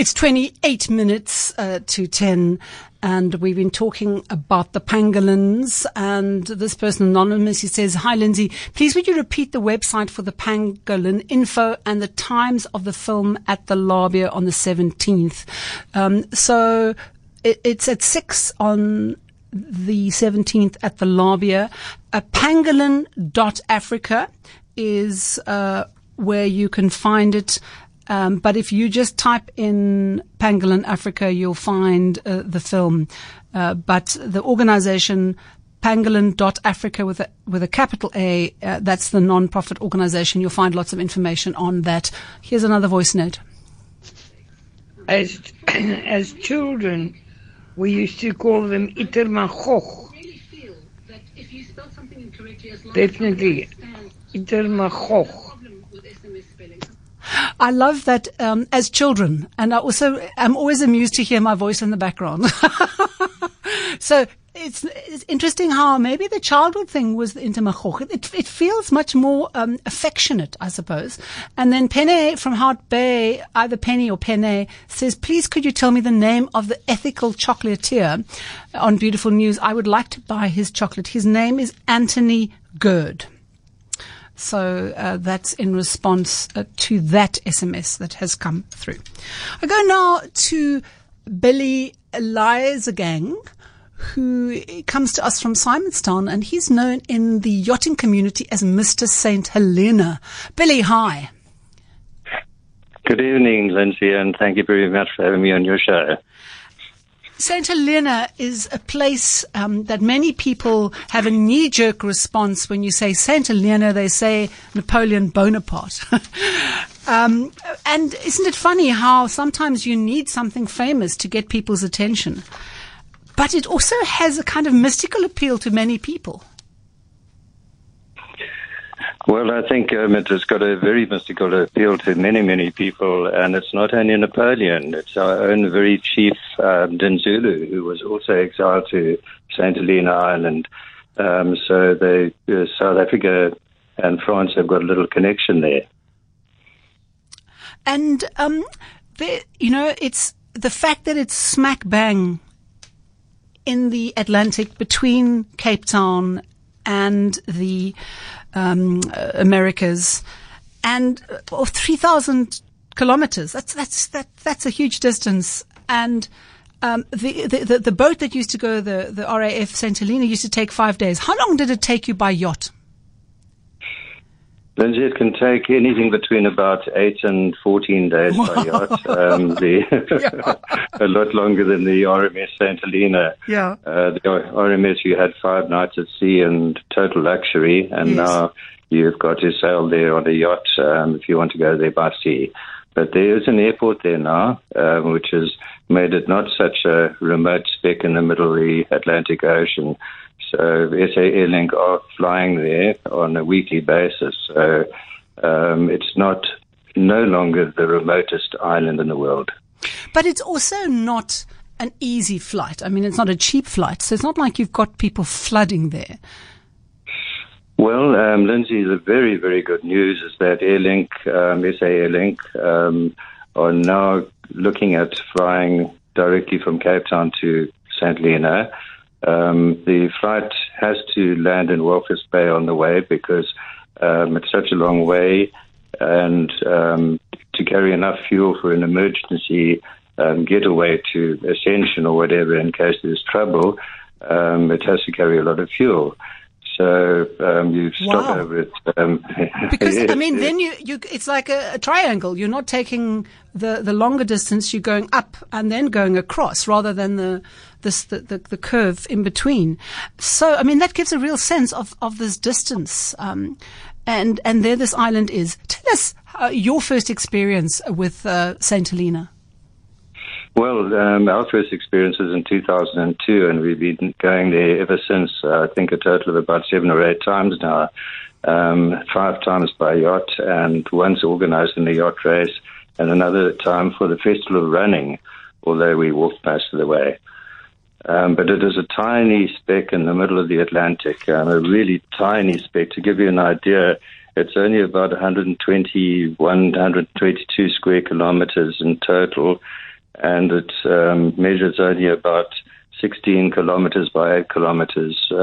It's 28 minutes to 10, and we've been talking about the pangolins. And this person, anonymous, he says, "Hi, Lindsay. Please would you repeat the website for the pangolin info and the times of the film at the Labia on the 17th? So it's at 6 on the 17th at the Labia. Pangolin.africa is where you can find it. But if you just type in Pangolin Africa, you'll find the film. But the organization Pangolin.africa with a capital A, that's the non-profit organization. You'll find lots of information on that. Here's another voice note. As children, we used to call them Itermachoch. Definitely, Itermachoch. I love that as children, and I'm always amused to hear my voice in the background. So it's interesting how maybe the childhood thing was the Intermachoch. It feels much more affectionate, I suppose. And then Pene from Hart Bay, either Penny or Pene, says, "Please could you tell me the name of the ethical chocolatier on Beautiful News? I would like to buy his chocolate. His name is Anthony Gerd." So that's in response to that SMS that has come through. I go now to Billy Elizagang, who comes to us from Simonstown, and he's known in the yachting community as Mr. St. Helena. Billy, hi. Good evening, Lindsay, and thank you very much for having me on your show. St. Helena is a place that many people have a knee-jerk response when you say St. Helena. They say Napoleon Bonaparte. And isn't it funny how sometimes you need something famous to get people's attention? But it also has a kind of mystical appeal to many people. Well, I think it has got a very mystical appeal to many, many people, and it's not only Napoleon. It's our own very chief, Dinzulu, who was also exiled to St. Helena Island. So South Africa and France have got a little connection there. And, it's the fact that it's smack bang in the Atlantic between Cape Town and the Americas, and 3,000 kilometers. That's a huge distance. And the boat that used to go, the RAF St. Helena, used to take 5 days. How long did it take you by yacht? Lindsay, it can take anything between about 8 and 14 days by yacht. A lot longer than the RMS St. Helena. Yeah. The RMS, you had 5 nights at sea and total luxury, and now you've got to sail there on a yacht if you want to go there by sea. But there is an airport there now, which has made it not such a remote speck in the middle of the Atlantic Ocean. So SA Airlink are flying there on a weekly basis. So it's no longer the remotest island in the world. But it's also not an easy flight. I mean, it's not a cheap flight. So it's not like you've got people flooding there. Well, Lindsay, the very, very good news is that Airlink, SA Airlink, are now looking at flying directly from Cape Town to St. Helena. The flight has to land in Walvis Bay on the way because it's such a long way, and to carry enough fuel for an emergency getaway to Ascension or whatever in case there's trouble, it has to carry a lot of fuel. So you stop over it. Because I mean, then you it's like a triangle. You're not taking the longer distance. You're going up and then going across, rather than the curve in between. So I mean, that gives a real sense of this distance. And there this island is. Tell us your first experience with St. Helena. Well, our first experience was in 2002, and we've been going there ever since. I think a total of about 7 or 8 times now, 5 times by yacht, and once organized in the yacht race, and another time for the Festival of Running, although we walked most of the way. But it is a tiny speck in the middle of the Atlantic, a really tiny speck. To give you an idea, it's only about 121, 122 square kilometers in total. and it measures only about 16 kilometers by 8 kilometers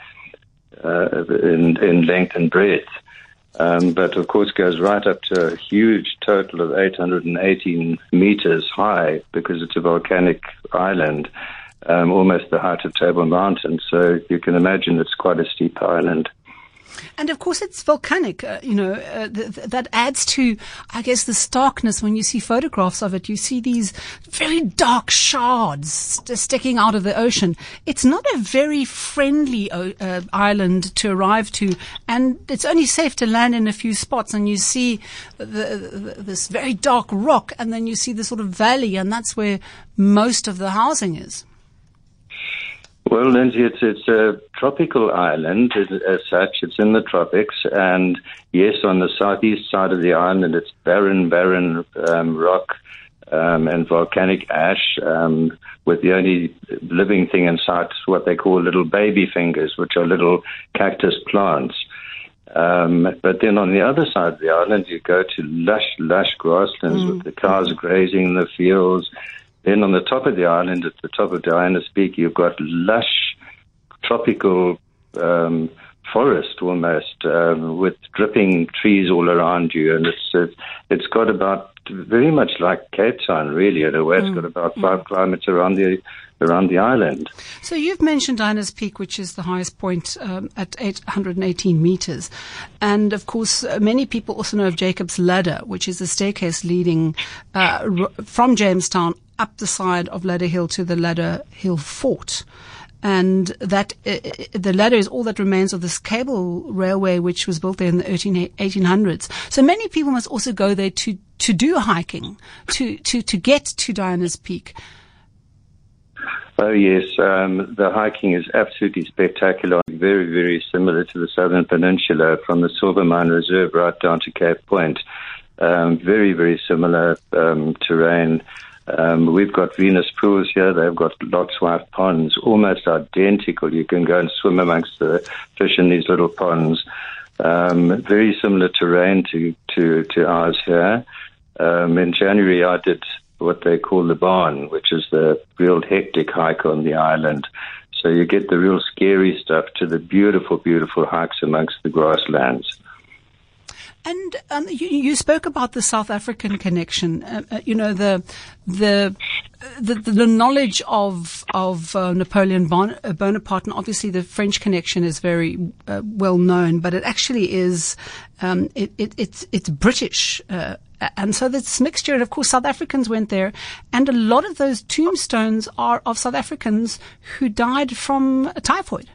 in length and breadth. But of course goes right up to a huge total of 818 meters high, because it's a volcanic island, almost the height of Table Mountain. So you can imagine it's quite a steep island. And of course it's volcanic, that adds to, I guess, the starkness. When you see photographs of it, you see these very dark shards sticking out of the ocean. It's not a very friendly island to arrive to, and it's only safe to land in a few spots, and you see this very dark rock, and then you see the sort of valley, and that's where most of the housing is. Well, Lindsay, it's a tropical island as such. It's in the tropics, and yes, on the southeast side of the island, it's barren rock and volcanic ash, with the only living thing in sight is what they call little baby fingers, which are little cactus plants. But then on the other side of the island, you go to lush grasslands with the cows grazing in the fields. Then on the top of the island, at the top of Diana's Peak, you've got lush tropical forest almost, with dripping trees all around you. And it's got about, very much like Cape Town, really, in a way. It's got about 5 kilometers around the island. So you've mentioned Diana's Peak, which is the highest point at 818 meters. And of course, many people also know of Jacob's Ladder, which is a staircase leading from Jamestown up the side of Ladder Hill to the Ladder Hill Fort. And that the ladder is all that remains of this cable railway, which was built there in the 1800s. So many people must also go there to do hiking, to get to Diana's Peak. Oh, yes. The hiking is absolutely spectacular. Very, very similar to the Southern Peninsula, from the Silver Mine Reserve right down to Cape Point. Very, very similar terrain. We've got Venus pools here. They've got Lot's Wife ponds, almost identical. You can go and swim amongst the fish in these little ponds. Very similar terrain to ours here. In January, I did what they call the Barn, which is the real hectic hike on the island. So you get the real scary stuff to the beautiful, beautiful hikes amongst the grasslands. And you spoke about the South African connection. The knowledge of Napoleon Bonaparte, and obviously the French connection is very well known, but it actually is it's British. And so this mixture, and of course South Africans went there, and a lot of those tombstones are of South Africans who died from typhoid.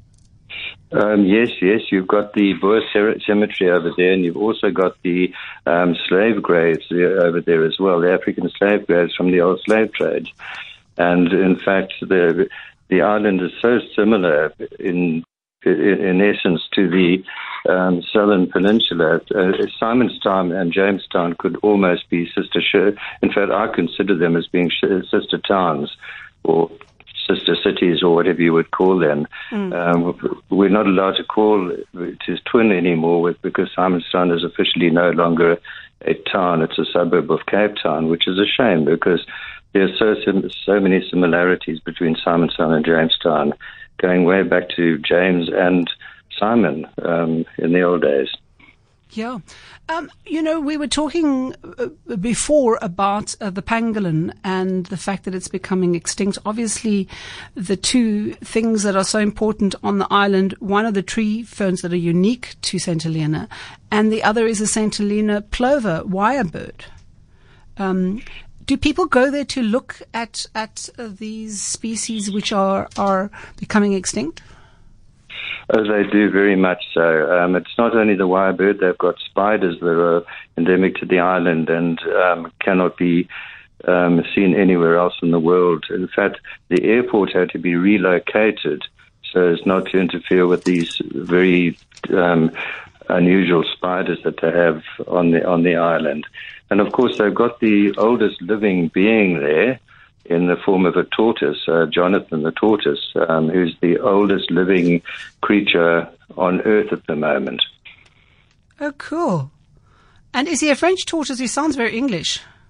Yes, you've got the Boer cemetery over there, and you've also got the slave graves over there as well, the African slave graves from the old slave trade. And in fact, the island is so similar in essence to the Southern Peninsula. Simonstown and Jamestown could almost be in fact, I consider them as being sister towns, or sister cities, or whatever you would call them. We're not allowed to call it as twin anymore, because Simonstown is officially no longer a town. It's a suburb of Cape Town, which is a shame, because there are so many similarities between Simonstown and Jamestown, going way back to James and Simon in the old days. Yeah. We were talking before about the pangolin and the fact that it's becoming extinct. Obviously, the two things that are so important on the island, one are the tree ferns that are unique to St. Helena, and the other is a St. Helena plover, wirebird. Do people go there to look at these species which are becoming extinct? Oh, they do, very much so. It's not only the wirebird. They've got spiders that are endemic to the island and cannot be seen anywhere else in the world. In fact, the airport had to be relocated so as not to interfere with these very unusual spiders that they have on the island. And of course, they've got the oldest living being there, in the form of a tortoise, Jonathan the tortoise, who's the oldest living creature on Earth at the moment. Oh, cool. And is he a French tortoise? He sounds very English.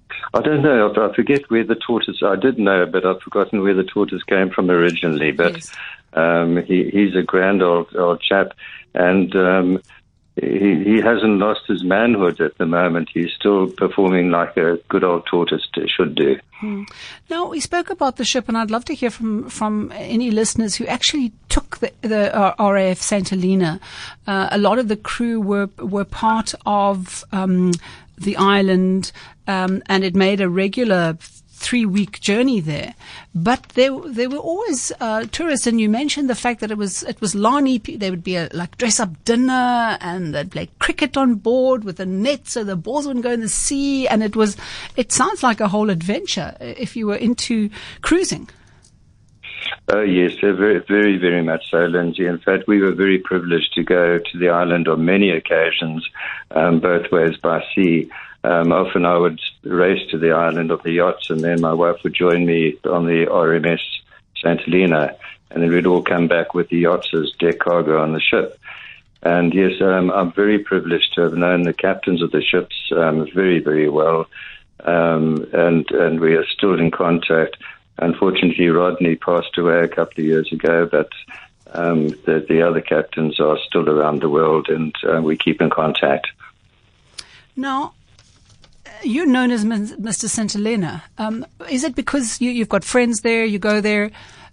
I don't know. I forget where the tortoise. I did know, but I've forgotten where the tortoise came from originally. But Yes. he's a grand old chap, and he hasn't lost his manhood at the moment. He's still performing like a good old tortoise should do. Now, we spoke about the ship, and I'd love to hear from any listeners who actually took the RAF St. Helena. A lot of the crew were part of the island, and it made a regular 3-week journey there. But there were always tourists, and you mentioned the fact that it was Lani. There would be a dress up dinner, and they'd play cricket on board with a net so the balls wouldn't go in the sea, and it sounds like a whole adventure if you were into cruising. Oh yes, very, very, very much so, Lindsay. In fact, we were very privileged to go to the island on many occasions, both ways by sea. Often I would race to the island of the yachts, and then my wife would join me on the RMS St. Helena, and then we'd all come back with the yachts as deck cargo on the ship. And yes, I'm very privileged to have known the captains of the ships very, very well, and we are still in contact. Unfortunately, Rodney passed away a couple of years ago, but the other captains are still around the world, and we keep in contact. Now, you're known as Mr. St. Helena. Is it because you've got friends there, you go there?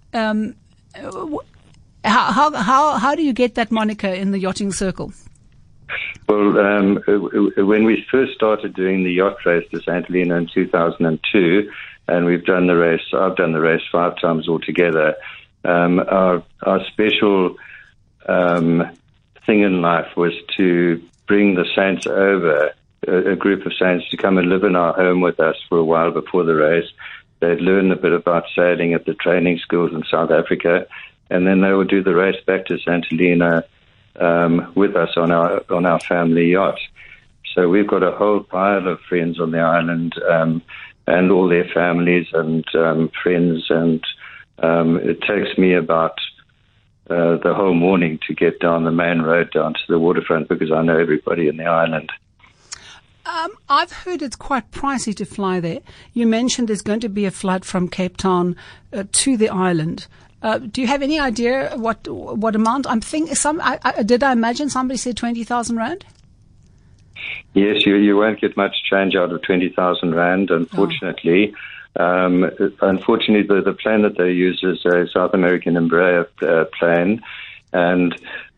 How do you get that moniker in the yachting circle? Well, when we first started doing the yacht race to St. Helena in 2002, and we've done the race, I've done the race 5 times altogether, our special thing in life was to bring the saints over, a group of saints to come and live in our home with us for a while before the race. They'd learn a bit about sailing at the training schools in South Africa, and then they would do the race back to St. Helena with us on our family yacht. So we've got a whole pile of friends on the island, and all their families and friends, and it takes me about the whole morning to get down the main road down to the waterfront because I know everybody in the island. I've heard it's quite pricey to fly there. You mentioned there's going to be a flight from Cape Town to the island. Do you have any idea what amount? I'm thinking did I imagine somebody said 20,000 rand? Yes, you won't get much change out of 20,000 rand, unfortunately. Oh. Unfortunately, the plane that they use is a South American Embraer plane, and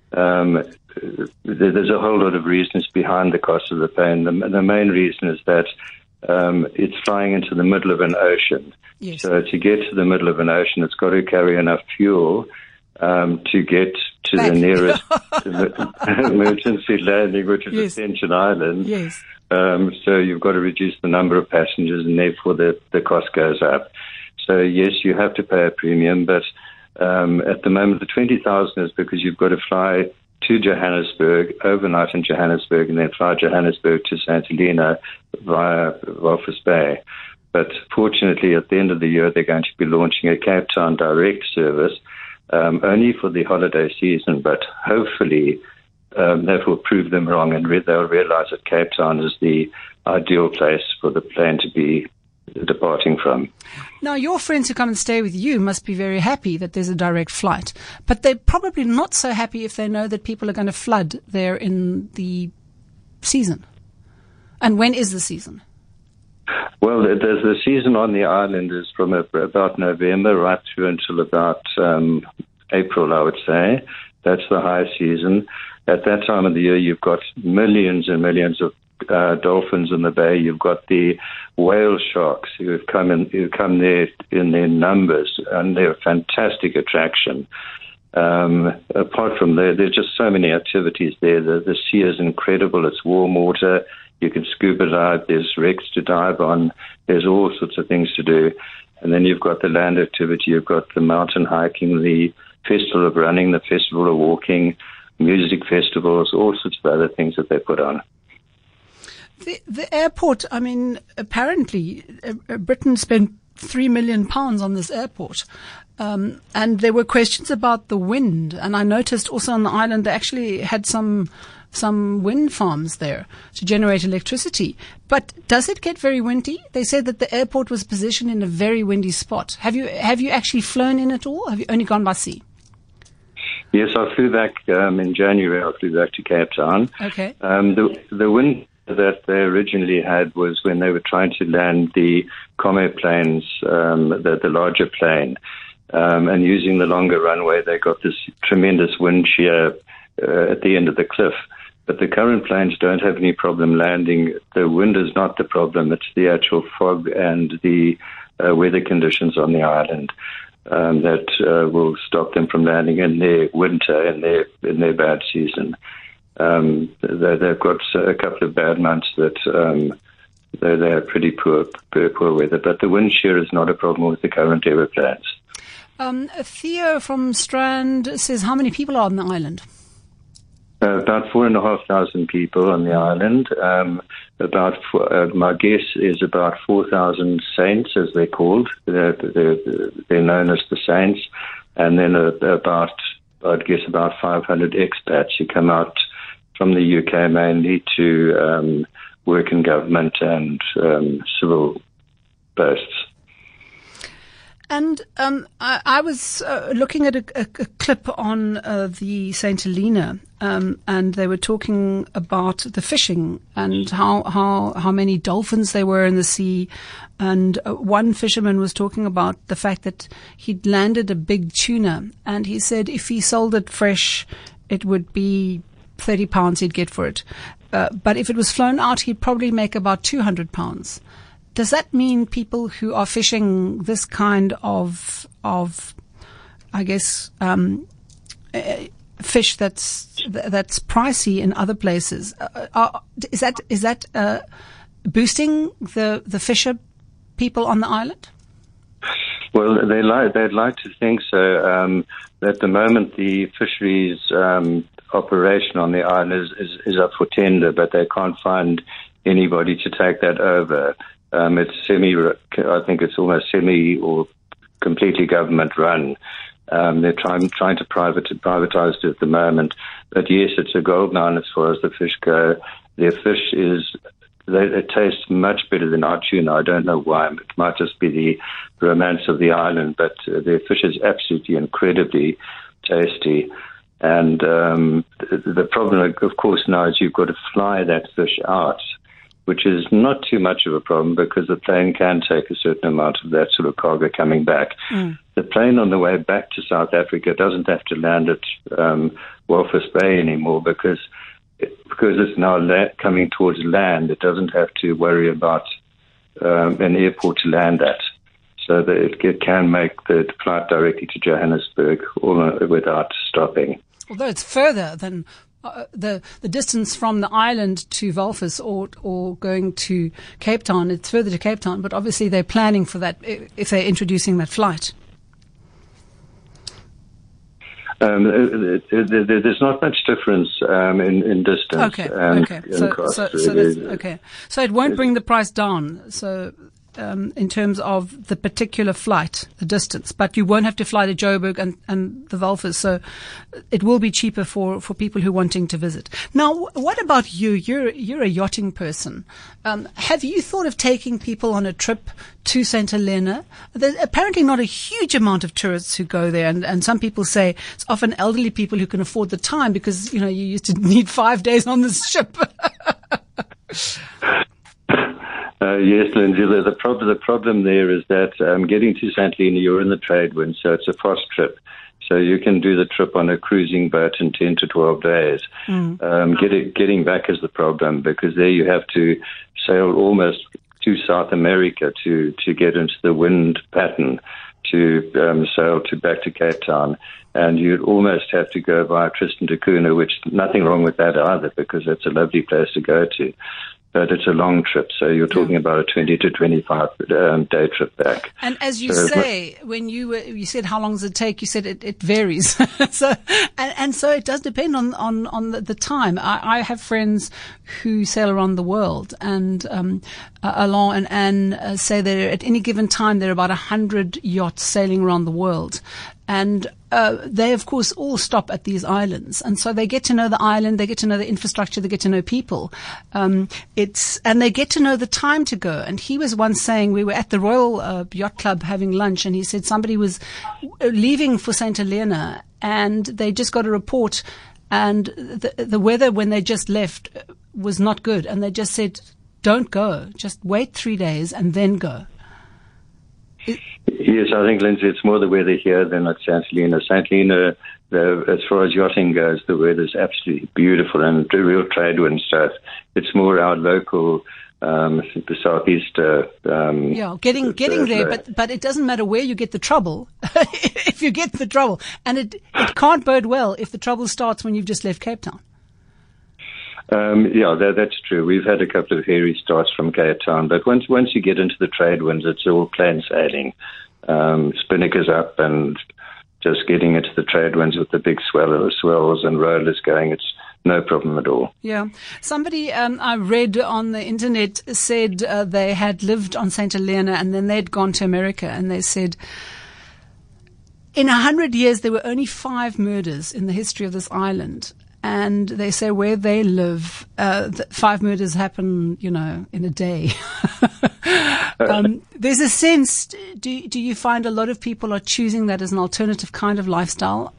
there's a whole lot of reasons behind the cost of the plane. The main reason is that it's flying into the middle of an ocean. Yes. So to get to the middle of an ocean, it's got to carry enough fuel to get to the nearest emergency landing, which is Yes. Ascension Island. Yes. So you've got to reduce the number of passengers, and therefore the cost goes up. So yes, you have to pay a premium, but at the moment the 20,000 is because you've got to fly to Johannesburg, overnight in Johannesburg, and then fly Johannesburg to St. Helena via Walvis Bay. But fortunately, at the end of the year, they're going to be launching a Cape Town direct service, only for the holiday season, but hopefully that will prove them wrong, and they'll realize that Cape Town is the ideal place for the plane to be departing from. Now, your friends who come and stay with you must be very happy that there's a direct flight, but they're probably not so happy if they know that people are going to flood there in the season. And when is the season? Well, the season on the island is from about November right through until about April, I would say. That's the high season. At that time of the year, you've got millions and millions of dolphins in the bay. You've got the whale sharks who come there in their numbers, and they're a fantastic attraction. Apart from there's just so many activities there. The sea is incredible. It's warm water. You can scuba dive. There's wrecks to dive on. There's all sorts of things to do. And then you've got the land activity. You've got the mountain hiking, the festival of running, the festival of walking, music festivals, all sorts of other things that they put on. The airport, I mean, apparently Britain spent £3 million on this airport. And there were questions about the wind. And I noticed also on the island they actually had some some wind farms there to generate electricity. But does it get very windy? They said that the airport was positioned in a very windy spot. Have you actually flown in at all? Have you only gone by sea? Yes, I flew back in January. I flew back to Cape Town. Okay. The wind that they originally had was when they were trying to land the Comair planes, the larger plane, and using the longer runway, they got this tremendous wind shear at the end of the cliff. But the current planes don't have any problem landing. The wind is not the problem. It's the actual fog and the weather conditions on the island that will stop them from landing in their winter, in their bad season. They've got a couple of bad months that they have pretty poor weather. But the wind shear is not a problem with the current aeroplanes. Theo from Strand says, how many people are on the island? About 4,500 people on the island. My guess is about 4,000 saints, as they're called. They're known as the saints. And then I'd guess about 500 expats who come out from the UK mainly to work in government and civil posts. And I was looking at a clip on the St. Helena, and they were talking about the fishing and how many dolphins there were in the sea. And one fisherman was talking about the fact that he'd landed a big tuna, and he said if he sold it fresh, it would be £30 he'd get for it. But if it was flown out, he'd probably make about £200. Does that mean people who are fishing this kind of I guess, fish that's pricey in other places, is that boosting the fisher people on the island? Well, they'd like to think so. At the moment, the fisheries operation on the island is up for tender, but they can't find anybody to take that over. It's I think it's almost semi or completely government run. They're trying to privatize it at the moment. But yes, it's a gold mine as far as the fish go. Their fish it tastes much better than our tuna. I don't know why. It might just be the romance of the island, but their fish is absolutely incredibly tasty. And the problem, of course, now is you've got to fly that fish out, which is not too much of a problem because the plane can take a certain amount of that sort of cargo coming back. The plane on the way back to South Africa doesn't have to land at Walvis Bay anymore because it's now coming towards land. It doesn't have to worry about an airport to land at. So that it can make the flight directly to Johannesburg without stopping. Although it's further than the distance from the island to Walvis or going to Cape Town, it's further to Cape Town, but obviously they're planning for that if they're introducing that flight. There's not much difference in distance. Okay. So it won't bring the price down. So in terms of the particular flight, the distance, but you won't have to fly to Joburg and the Walvis, so it will be cheaper for people who are wanting to visit. Now, what about you? You're a yachting person. Have you thought of taking people on a trip to St. Helena? There's apparently not a huge amount of tourists who go there, and some people say it's often elderly people who can afford the time because, you used to need 5 days on this ship. Yes, Lindsay, the problem there is that getting to St. Helena, you're in the trade wind, so it's a fast trip. So you can do the trip on a cruising boat in 10 to 12 days. Getting back is the problem because there you have to sail almost to South America to get into the wind pattern to sail back to Cape Town. And you'd almost have to go via Tristan da Cunha, which nothing wrong with that either because it's a lovely place to go to. But it's a long trip, so you're talking about a 20 to 25 day trip back. And as you say, when you said how long does it take, you said it varies. So it does depend on the time. I have friends who sail around the world, and Alain and Anne say that at any given time there are about 100 yachts sailing around the world. And they, of course, all stop at these islands. And so they get to know the island, they get to know the infrastructure, they get to know people. And they get to know the time to go. And he was once saying, we were at the Royal Yacht Club having lunch, and he said somebody was leaving for St. Helena, and they just got a report, and the weather when they just left was not good. And they just said, don't go. Just wait 3 days and then go. Yes, I think, Lindsay, it's more the weather here than at St. Helena. St. Helena, as far as yachting goes, the weather's absolutely beautiful and real trade wind stuff. It's more our local, the southeast. Getting there, but it doesn't matter where you get the trouble. If you get the trouble, and it can't bode well if the trouble starts when you've just left Cape Town. That's true. We've had a couple of hairy starts from Cape Town, but once you get into the trade winds, it's all plain sailing. Spinnakers up and just getting into the trade winds with the big swells and rollers going. It's no problem at all. Yeah. Somebody I read on the internet said they had lived on St. Helena and then they'd gone to America, and they said in 100 years there were only 5 murders in the history of this island. And they say where they live, 5 murders happen, in a day. There's a sense, do you find a lot of people are choosing that as an alternative kind of lifestyle?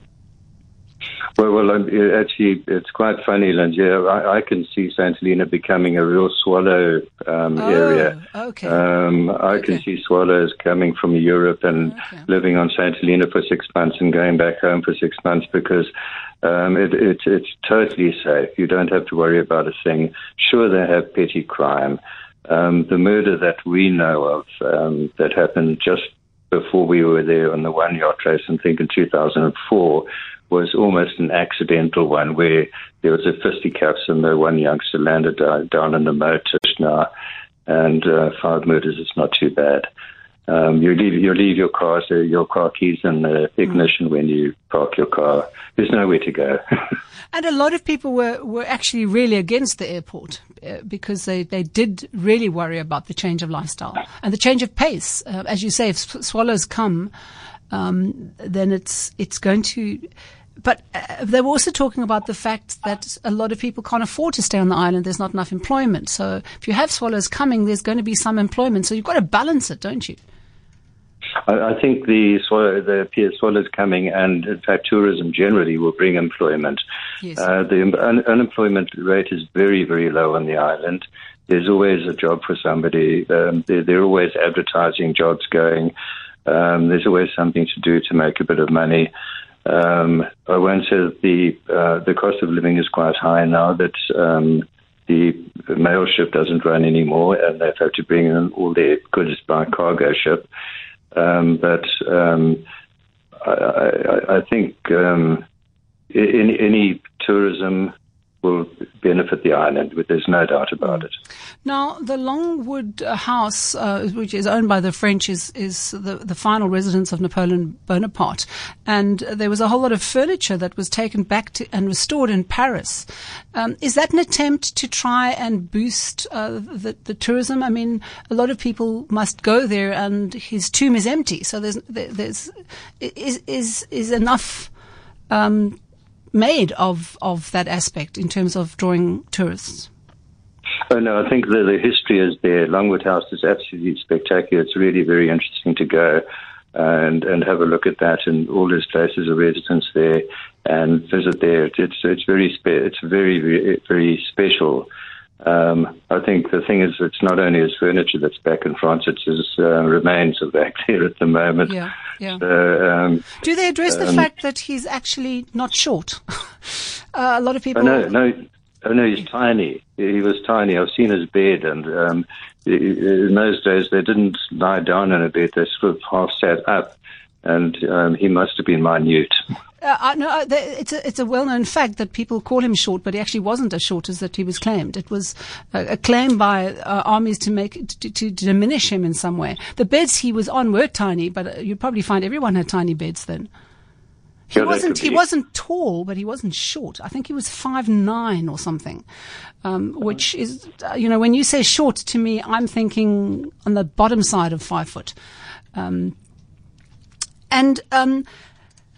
Well, actually, it's quite funny, Lindsay. I can see St. Helena becoming a real swallow area. Okay. I can see swallows coming from Europe and living on St. Helena for 6 months and going back home for 6 months because it's totally safe. You don't have to worry about a thing. Sure, they have petty crime. The murder that we know of that happened just before we were there on the one yacht race, I think in 2004, was almost an accidental one where there was a fisticuffs and the one youngster landed down in the motor now, and 5 murders is not too bad. You leave your car keys in the ignition when you park your car. There's nowhere to go. And a lot of people were actually really against the airport because they did really worry about the change of lifestyle and the change of pace. As you say, if swallows come, then it's going to. But they were also talking about the fact that a lot of people can't afford to stay on the island. There's not enough employment. So if you have swallows coming, there's going to be some employment. So you've got to balance it, don't you? I think the swallows coming and, in fact, tourism generally will bring employment. Yes. The unemployment rate is very, very low on the island. There's always a job for somebody. They're always advertising jobs going. There's always something to do to make a bit of money. I won't say that the cost of living is quite high now that the mail ship doesn't run anymore and they've had to bring in all their goods by cargo ship. But I think any tourism will benefit the island, but there's no doubt about it. Now, the Longwood House, which is owned by the French, is the final residence of Napoleon Bonaparte. And there was a whole lot of furniture that was taken back to and restored in Paris. Is that an attempt to try and boost the tourism? I mean, a lot of people must go there, and his tomb is empty. So there's enough made of that aspect in terms of drawing tourists? Oh, no, I think the history is there. Longwood House is absolutely spectacular. It's really very interesting to go and have a look at that and all his places of residence there and visit there. It's very, very, very special. I think the thing is, it's not only his furniture that's back in France, it's his remains are back there at the moment. Yeah. So, do they address the fact that he's actually not short? A lot of people... No, he's tiny. He was tiny. I've seen his bed, and in those days they didn't lie down in a bed. They sort of half sat up, and he must have been minute. It's a well-known fact that people call him short, but he actually wasn't as short as that he was claimed. It was a claim by armies to diminish him in some way. The beds he was on were tiny, but you'd probably find everyone had tiny beds then. He wasn't tall, but he wasn't short. I think he was 5'9" or something, which is, when you say short to me, I'm thinking on the bottom side of 5 foot.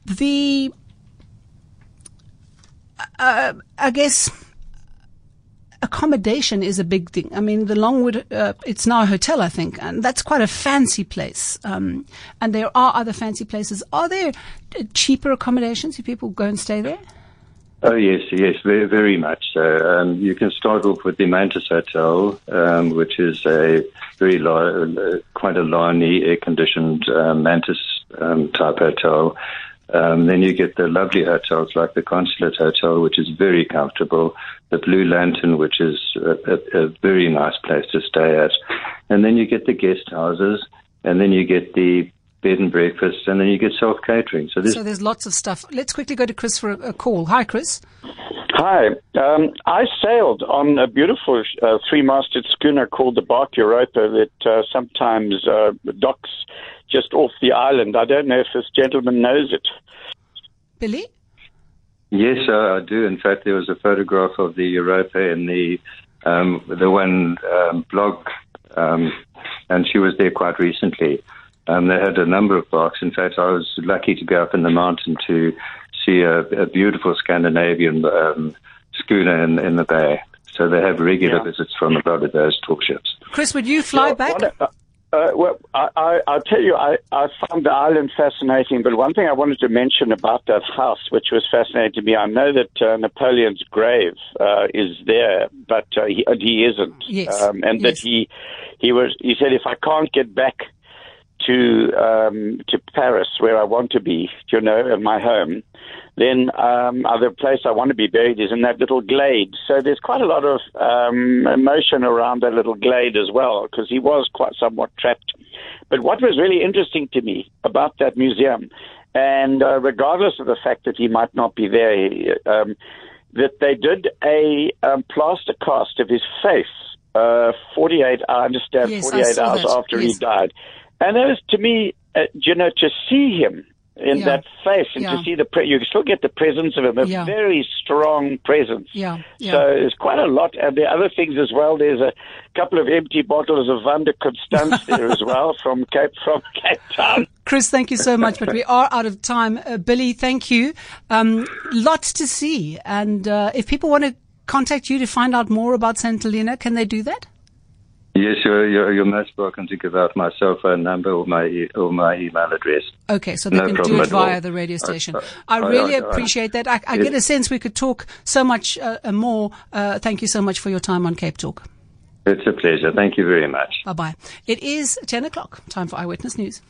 I guess accommodation is a big thing. I mean, the Longwood, it's now a hotel, I think, and that's quite a fancy place. And there are other fancy places. Are there cheaper accommodations if people go and stay there? Oh, yes, very, very much so. You can start off with the Mantis Hotel, which is a very quite a large, air-conditioned Mantis type hotel. Then you get the lovely hotels like the Consulate Hotel, which is very comfortable, the Blue Lantern, which is a very nice place to stay at. And then you get the guest houses, and then you get the bed and breakfast, and then you get self-catering. So there's lots of stuff. Let's quickly go to Chris for a call. Hi, Chris. Hi. I sailed on a beautiful three-masted schooner called the Bark Europa that sometimes docks just off the island. I don't know if this gentleman knows it. Billy? Yes, I do. In fact, there was a photograph of the Europa in the one blog, and she was there quite recently. They had a number of barks. In fact, I was lucky to go up in the mountain to see a beautiful Scandinavian schooner in the bay. So they have regular visits from a lot of those talk ships. Chris, would you fly back? Well, I'll tell you, I found the island fascinating, but one thing I wanted to mention about that house, which was fascinating to me, I know that Napoleon's grave is there, but he isn't. Yes. And that he said, if I can't get back to Paris, where I want to be, in my home, then the place I want to be buried is in that little glade. So there's quite a lot of emotion around that little glade as well, because he was quite somewhat trapped. But what was really interesting to me about that museum, and regardless of the fact that he might not be there, that they did a plaster cast of his face 48 hours after he died. And that was, to me, to see him in that face and to see you still get the presence of him, a very strong presence. So there's quite a lot. And there are other things as well. There's a couple of empty bottles of Van der Constance there as well from Cape Town. Chris, thank you so much, but we are out of time. Billy, thank you. Lots to see. And if people want to contact you to find out more about St. Helena, can they do that? Yes, you're most welcome to give out my cell phone number or my email address. Okay, so they can do it via the radio station. I really appreciate that. I get a sense we could talk so much more. Thank you so much for your time on Cape Talk. It's a pleasure. Thank you very much. Bye-bye. It is 10 o'clock. Time for Eyewitness News.